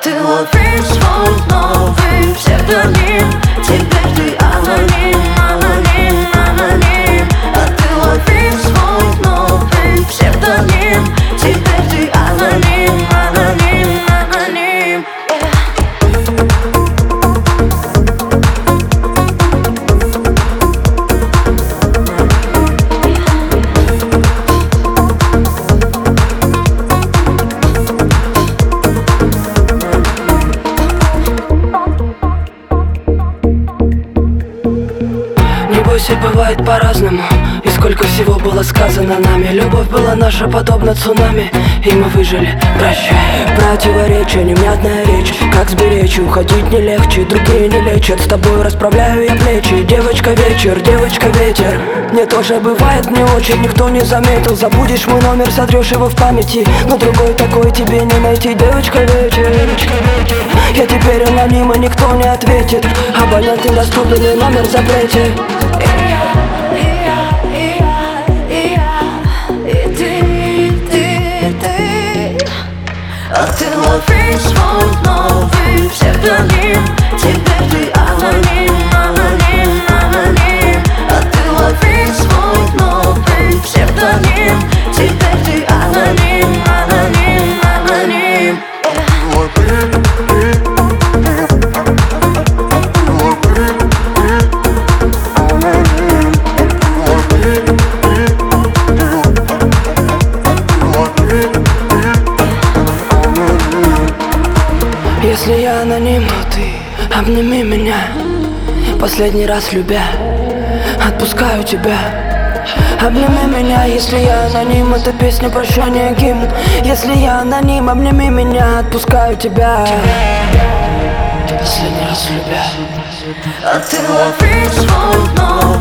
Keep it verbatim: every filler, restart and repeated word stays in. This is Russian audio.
ты ловишь свой новый псевдоним. Теперь ты аноним, аноним, аноним. А ты ловишь свой новый псевдоним. Теперь ты аноним, аноним, аноним. Все бывает по-разному, и сколько всего было сказано нами. Любовь была наша подобна цунами, и мы выжили, прощай. Противоречия, невнятная речь, как сберечь, уходить не легче. Другие не лечат, с тобой расправляю я плечи. Девочка вечер, девочка ветер. Мне тоже бывает не очень, никто не заметил. Забудешь мой номер, сотрешь его в памяти, но другой такой тебе не найти. Девочка вечер, я теперь аноним, и никто не ответит. Абонент недоступен, и номер в запрете. А ты ловишь свой новый псевдоним. Теперь ты аноним, аноним, аноним. А ты ловишь свой новый псевдоним. Теперь ты аноним, аноним, аноним. Если я аноним, то ты обними меня. Последний раз любя, отпускаю тебя. Обними меня, если я аноним. Это песня прощания, гимн. Если я аноним, обними меня, отпускаю тебя. Последний раз любя. А ты ловишь свой новый